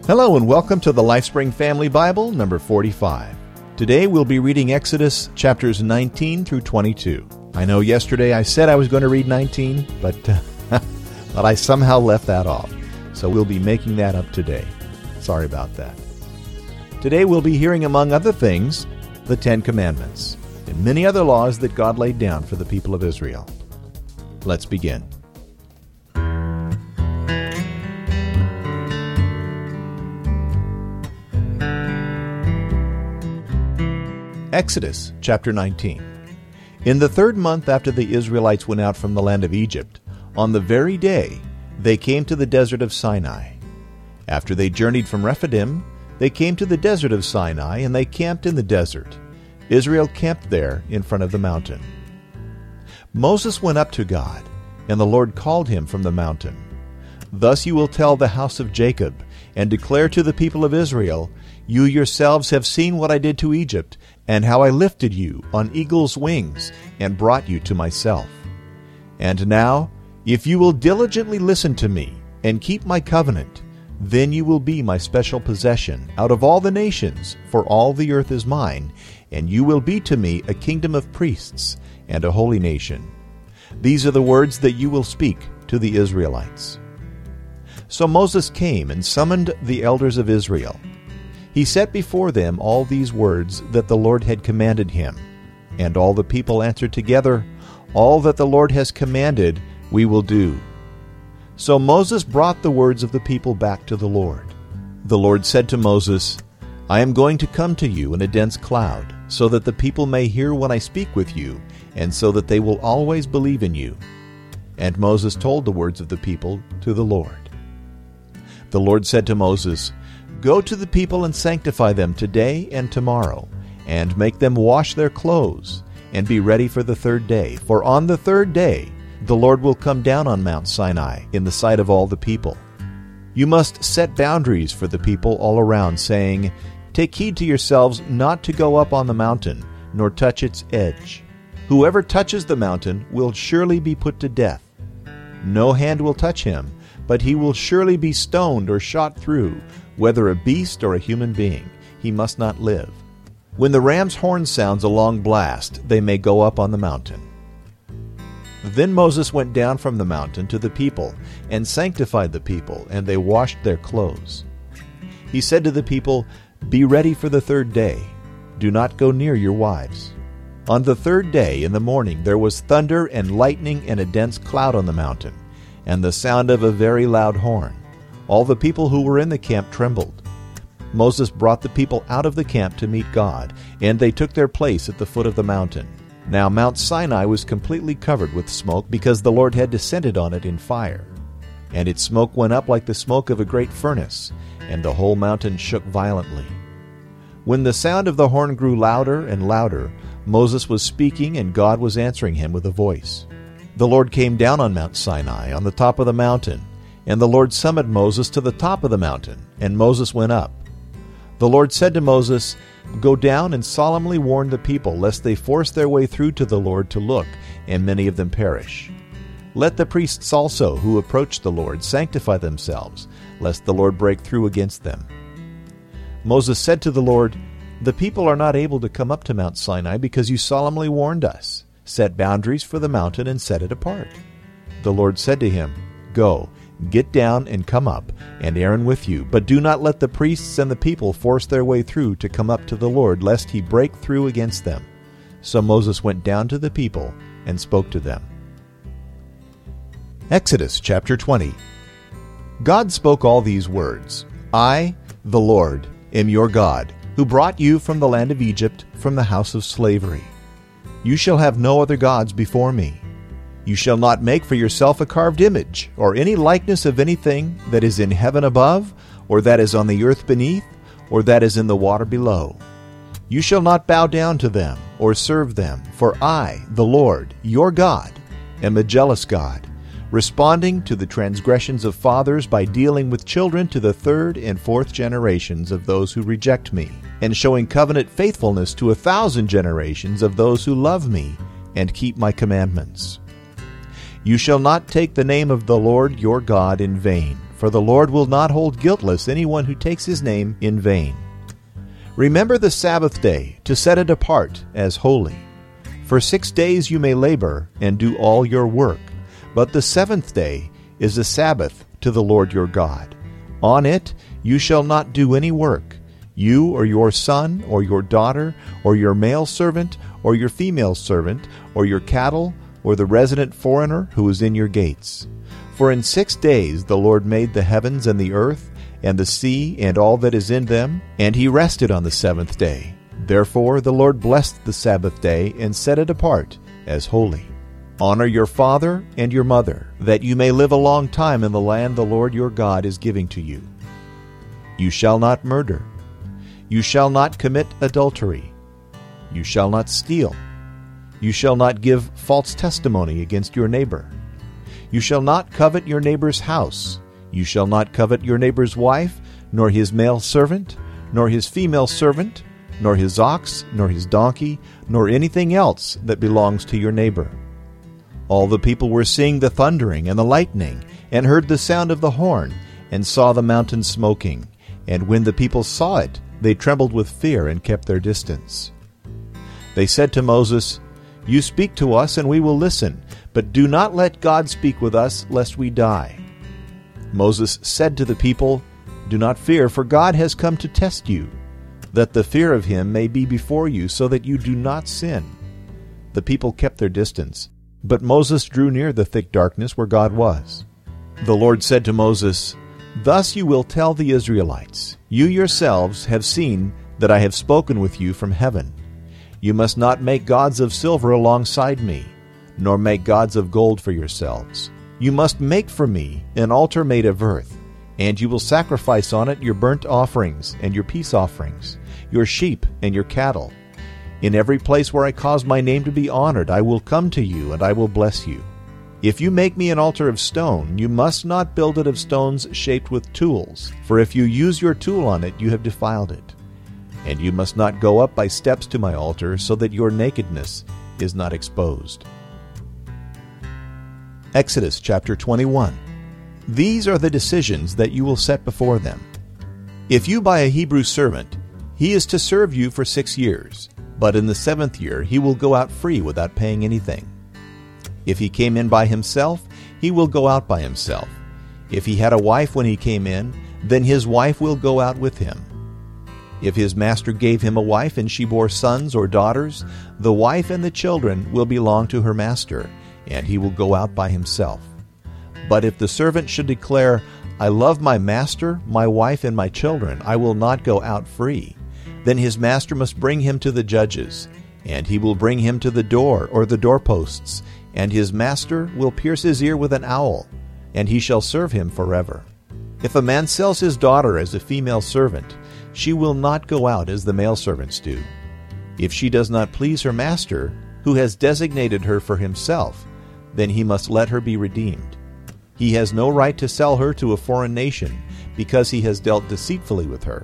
Hello and welcome to the LifeSpring Family Bible, number 45. Today we'll be reading Exodus chapters 19 through 22. I know yesterday I said I was going to read 19, but I somehow left that off. So we'll be making that up today. Sorry about that. Today we'll be hearing, among other things, the Ten Commandments and many other laws that God laid down for the people of Israel. Let's begin. Exodus chapter 19. In the 3rd month after the Israelites went out from the land of Egypt, on the very day they came to the desert of Sinai. After they journeyed from Rephidim, they came to the desert of Sinai, and they camped in the desert. Israel camped there in front of the mountain. Moses went up to God, and the Lord called him from the mountain. Thus you will tell the house of Jacob, and declare to the people of Israel, You yourselves have seen what I did to Egypt, and how I lifted you on eagle's wings, and brought you to myself. And now, if you will diligently listen to me, and keep my covenant, then you will be my special possession out of all the nations, for all the earth is mine, and you will be to me a kingdom of priests, and a holy nation. These are the words that you will speak to the Israelites. So Moses came and summoned the elders of Israel. He set before them all these words that the Lord had commanded him. And all the people answered together, All that the Lord has commanded, we will do. So Moses brought the words of the people back to the Lord. The Lord said to Moses, I am going to come to you in a dense cloud, so that the people may hear when I speak with you, and so that they will always believe in you. And Moses told the words of the people to the Lord. The Lord said to Moses, Go to the people and sanctify them today and tomorrow, and make them wash their clothes, and be ready for the 3rd day. For on the 3rd day the Lord will come down on Mount Sinai in the sight of all the people. You must set boundaries for the people all around, saying, Take heed to yourselves not to go up on the mountain, nor touch its edge. Whoever touches the mountain will surely be put to death. No hand will touch him, but he will surely be stoned or shot through, whether a beast or a human being. He must not live. When the ram's horn sounds a long blast, they may go up on the mountain. Then Moses went down from the mountain to the people, and sanctified the people, and they washed their clothes. He said to the people, Be ready for the 3rd day. Do not go near your wives. On the 3rd day in the morning there was thunder and lightning and a dense cloud on the mountain, and the sound of a very loud horn. All the people who were in the camp trembled. Moses brought the people out of the camp to meet God, and they took their place at the foot of the mountain. Now Mount Sinai was completely covered with smoke, because the Lord had descended on it in fire. And its smoke went up like the smoke of a great furnace, and the whole mountain shook violently. When the sound of the horn grew louder and louder, Moses was speaking, and God was answering him with a voice. The Lord came down on Mount Sinai, on the top of the mountain, and the Lord summoned Moses to the top of the mountain, and Moses went up. The Lord said to Moses, Go down and solemnly warn the people, lest they force their way through to the Lord to look, and many of them perish. Let the priests also, who approach the Lord, sanctify themselves, lest the Lord break through against them. Moses said to the Lord, The people are not able to come up to Mount Sinai, because you solemnly warned us. Set boundaries for the mountain and set it apart. The Lord said to him, Go, get down and come up, and Aaron with you, but do not let the priests and the people force their way through to come up to the Lord, lest he break through against them. So Moses went down to the people and spoke to them. Exodus chapter 20. God spoke all these words, I, the Lord, am your God, who brought you from the land of Egypt, from the house of slavery. You shall have no other gods before me. You shall not make for yourself a carved image, or any likeness of anything that is in heaven above, or that is on the earth beneath, or that is in the water below. You shall not bow down to them, or serve them, for I, the Lord, your God, am a jealous God, responding to the transgressions of fathers by dealing with children to the 3rd and 4th generations of those who reject me, and showing covenant faithfulness to 1,000 generations of those who love me and keep my commandments. You shall not take the name of the Lord your God in vain, for the Lord will not hold guiltless anyone who takes his name in vain. Remember the Sabbath day to set it apart as holy. For 6 days you may labor and do all your work, but the seventh day is a Sabbath to the Lord your God. On it you shall not do any work, you or your son or your daughter or your male servant or your female servant or your cattle or the resident foreigner who is in your gates. For in 6 days the Lord made the heavens and the earth and the sea and all that is in them, and he rested on the seventh day. Therefore the Lord blessed the Sabbath day and set it apart as holy. Honor your father and your mother, that you may live a long time in the land the Lord your God is giving to you. You shall not murder. You shall not commit adultery. You shall not steal. You shall not give false testimony against your neighbor. You shall not covet your neighbor's house. You shall not covet your neighbor's wife, nor his male servant, nor his female servant, nor his ox, nor his donkey, nor anything else that belongs to your neighbor. All the people were seeing the thundering and the lightning, and heard the sound of the horn, and saw the mountain smoking. And when the people saw it, they trembled with fear and kept their distance. They said to Moses, "You speak to us, and we will listen, but do not let God speak with us, lest we die." Moses said to the people, "Do not fear, for God has come to test you, that the fear of him may be before you, so that you do not sin." The people kept their distance, but Moses drew near the thick darkness where God was. The Lord said to Moses, "Thus you will tell the Israelites, you yourselves have seen that I have spoken with you from heaven. You must not make gods of silver alongside me, nor make gods of gold for yourselves. You must make for me an altar made of earth, and you will sacrifice on it your burnt offerings and your peace offerings, your sheep and your cattle. In every place where I cause my name to be honored, I will come to you, and I will bless you. If you make me an altar of stone, you must not build it of stones shaped with tools, for if you use your tool on it, you have defiled it. And you must not go up by steps to my altar, so that your nakedness is not exposed." Exodus chapter 21. These are the decisions that you will set before them. If you buy a Hebrew servant, he is to serve you for 6 years, but in the 7th year he will go out free without paying anything. If he came in by himself, he will go out by himself. If he had a wife when he came in, then his wife will go out with him. If his master gave him a wife and she bore sons or daughters, the wife and the children will belong to her master, and he will go out by himself. But if the servant should declare, "I love my master, my wife, and my children, I will not go out free," then his master must bring him to the judges, and he will bring him to the door or the doorposts, and his master will pierce his ear with an awl, and he shall serve him forever. If a man sells his daughter as a female servant, she will not go out as the male servants do. If she does not please her master, who has designated her for himself, then he must let her be redeemed. He has no right to sell her to a foreign nation, because he has dealt deceitfully with her.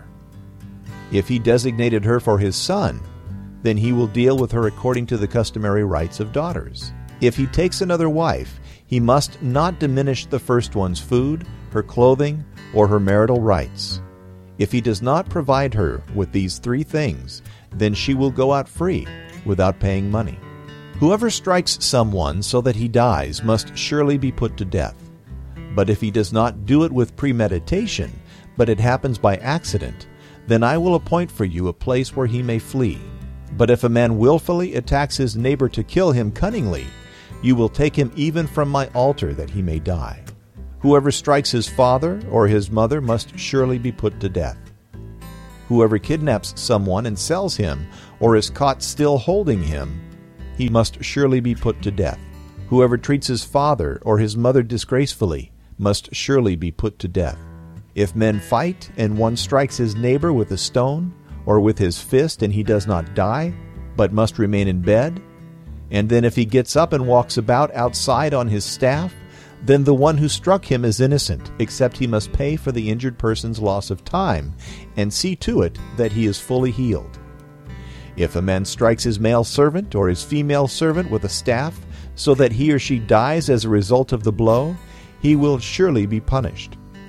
If he designated her for his son, then he will deal with her according to the customary rights of daughters. If he takes another wife, he must not diminish the first one's food, her clothing, or her marital rights. If he does not provide her with these 3 things, then she will go out free without paying money. Whoever strikes someone so that he dies must surely be put to death. But if he does not do it with premeditation, but it happens by accident, then I will appoint for you a place where he may flee. But if a man willfully attacks his neighbor to kill him cunningly, you will take him even from my altar that he may die. Whoever strikes his father or his mother must surely be put to death. Whoever kidnaps someone and sells him, or is caught still holding him, he must surely be put to death. Whoever treats his father or his mother disgracefully must surely be put to death. If men fight and one strikes his neighbor with a stone or with his fist and he does not die, but must remain in bed, and then if he gets up and walks about outside on his staff, then the one who struck him is innocent, except he must pay for the injured person's loss of time and see to it that he is fully healed. If a man strikes his male servant or his female servant with a staff so that he or she dies as a result of the blow, he will surely be punished.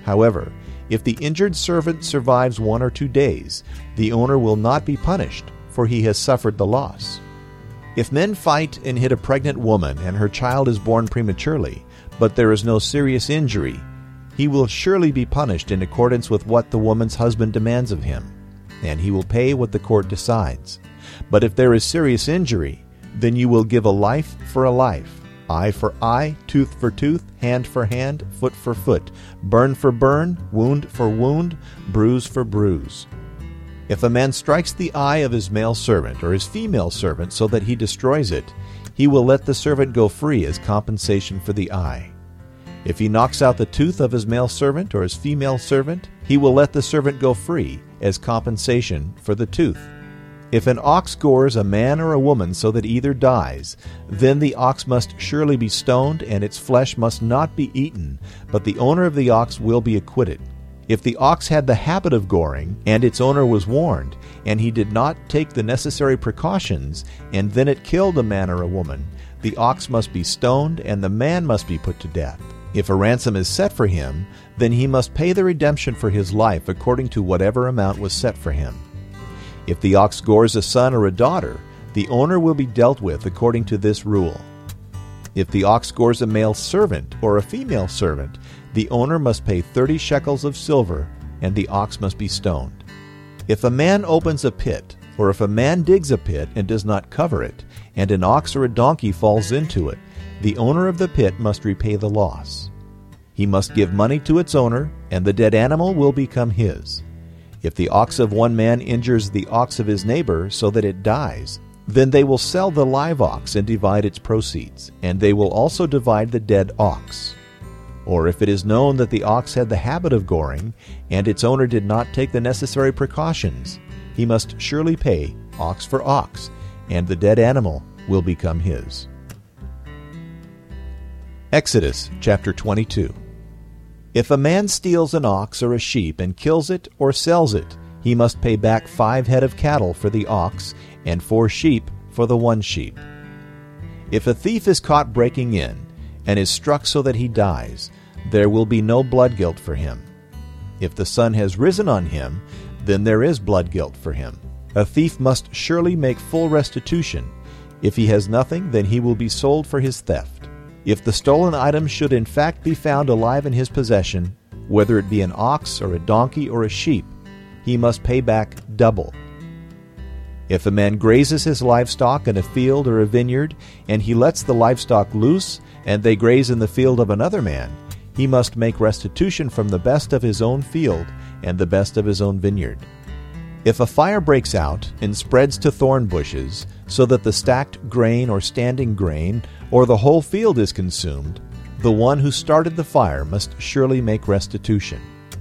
However, if the injured servant survives 1 or 2 days, the owner will not be punished, for he has suffered the loss. If men fight and hit a pregnant woman and her child is born prematurely, but there is no serious injury, he will surely be punished in accordance with what the woman's husband demands of him, and he will pay what the court decides. But if there is serious injury, then you will give a life for a life, eye for eye, tooth for tooth, hand for hand, foot for foot, burn for burn, wound for wound, bruise for bruise. If a man strikes the eye of his male servant or his female servant so that he destroys it, he will let the servant go free as compensation for the eye. If he knocks out the tooth of his male servant or his female servant, he will let the servant go free as compensation for the tooth. If an ox gores a man or a woman so that either dies, then the ox must surely be stoned, and its flesh must not be eaten, but the owner of the ox will be acquitted. If the ox had the habit of goring, and its owner was warned, and he did not take the necessary precautions, and then it killed a man or a woman, the ox must be stoned, and the man must be put to death. If a ransom is set for him, then he must pay the redemption for his life according to whatever amount was set for him. If the ox gores a son or a daughter, the owner will be dealt with according to this rule. If the ox gores a male servant or a female servant, the owner must pay 30 shekels of silver, and the ox must be stoned. If a man opens a pit, or if a man digs a pit and does not cover it, and an ox or a donkey falls into it, the owner of the pit must repay the loss. He must give money to its owner, and the dead animal will become his. If the ox of one man injures the ox of his neighbor so that it dies, then they will sell the live ox and divide its proceeds, and they will also divide the dead ox. Or if it is known that the ox had the habit of goring, and its owner did not take the necessary precautions, he must surely pay ox for ox, and the dead animal will become his. Exodus chapter 22. If a man steals an ox or a sheep and kills it or sells it, he must pay back 5 head of cattle for the ox and 4 sheep for the 1 sheep. If a thief is caught breaking in and is struck so that he dies, there will be no blood guilt for him. If the sun has risen on him, then there is blood guilt for him. A thief must surely make full restitution. If he has nothing, then he will be sold for his theft. If the stolen item should in fact be found alive in his possession, whether it be an ox or a donkey or a sheep, he must pay back double. If a man grazes his livestock in a field or a vineyard, and he lets the livestock loose, and they graze in the field of another man, he must make restitution from the best of his own field and the best of his own vineyard. If a fire breaks out and spreads to thorn bushes, so that the stacked grain or standing grain or the whole field is consumed, the one who started the fire must surely make restitution.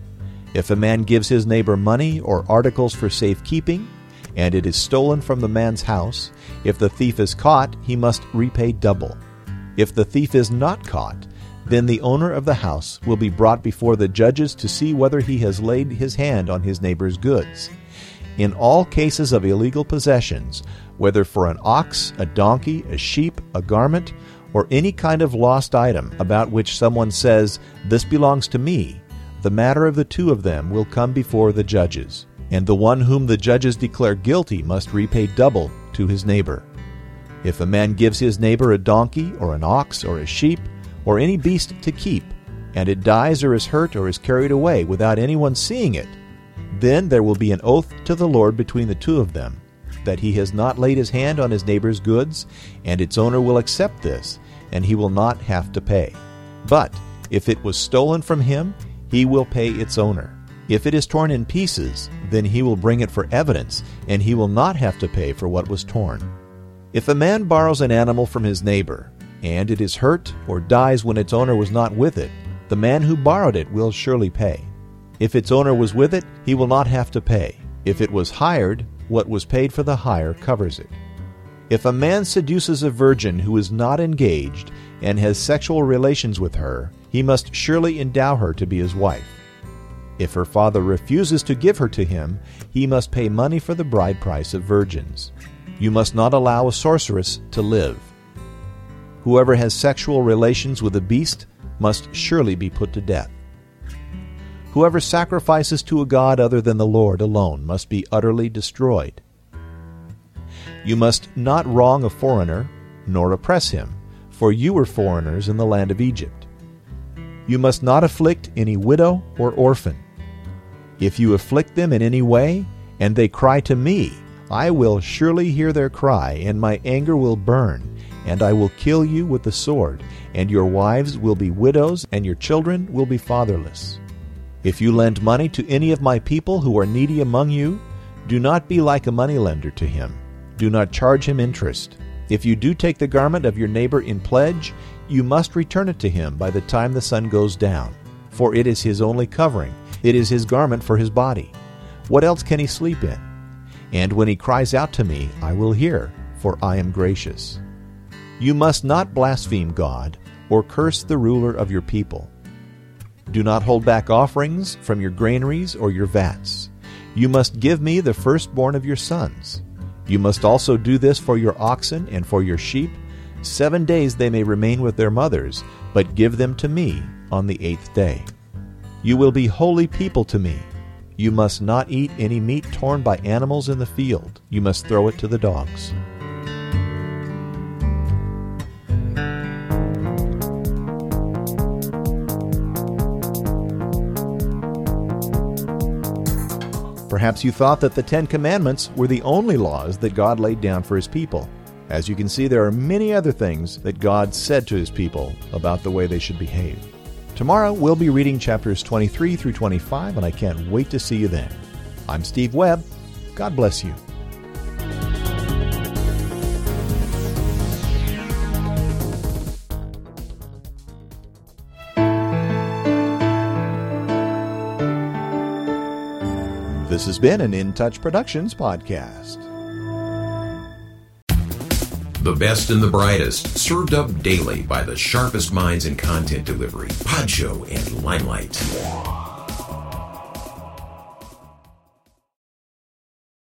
If a man gives his neighbor money or articles for safekeeping, and it is stolen from the man's house, if the thief is caught, he must repay double. If the thief is not caught, then the owner of the house will be brought before the judges to see whether he has laid his hand on his neighbor's goods. In all cases of illegal possessions, whether for an ox, a donkey, a sheep, a garment, or any kind of lost item about which someone says, "This belongs to me," the matter of the 2 of them will come before the judges, and the one whom the judges declare guilty must repay double to his neighbor. If a man gives his neighbor a donkey or an ox or a sheep or any beast to keep, and it dies or is hurt or is carried away without anyone seeing it, then there will be an oath to the Lord between the 2 of them, that he has not laid his hand on his neighbor's goods, and its owner will accept this, and he will not have to pay. But if it was stolen from him, he will pay its owner. If it is torn in pieces, then he will bring it for evidence, and he will not have to pay for what was torn. If a man borrows an animal from his neighbor, and it is hurt or dies when its owner was not with it, the man who borrowed it will surely pay. If its owner was with it, he will not have to pay. If it was hired, what was paid for the hire covers it. If a man seduces a virgin who is not engaged and has sexual relations with her, he must surely endow her to be his wife. If her father refuses to give her to him, he must pay money for the bride price of virgins. You must not allow a sorceress to live. Whoever has sexual relations with a beast must surely be put to death. Whoever sacrifices to a god other than the Lord alone must be utterly destroyed. You must not wrong a foreigner, nor oppress him, for you were foreigners in the land of Egypt. You must not afflict any widow or orphan. If you afflict them in any way, and they cry to me, I will surely hear their cry, and my anger will burn, and I will kill you with the sword, and your wives will be widows, and your children will be fatherless. If you lend money to any of my people who are needy among you, do not be like a moneylender to him. Do not charge him interest. If you do take the garment of your neighbor in pledge, you must return it to him by the time the sun goes down, for it is his only covering. It is his garment for his body. What else can he sleep in? And when he cries out to me, I will hear, for I am gracious. You must not blaspheme God or curse the ruler of your people. Do not hold back offerings from your granaries or your vats. You must give me the firstborn of your sons. You must also do this for your oxen and for your sheep. 7 days they may remain with their mothers, but give them to me on the 8th day. You will be holy people to me. You must not eat any meat torn by animals in the field. You must throw it to the dogs. Perhaps you thought that the 10 Commandments were the only laws that God laid down for His people. As you can see, there are many other things that God said to His people about the way they should behave. Tomorrow, we'll be reading chapters 23 through 25, and I can't wait to see you then. I'm Steve Webb. God bless you. This has been an In Touch Productions podcast. The best and the brightest, served up daily by the sharpest minds in content delivery, Podshow and Limelight.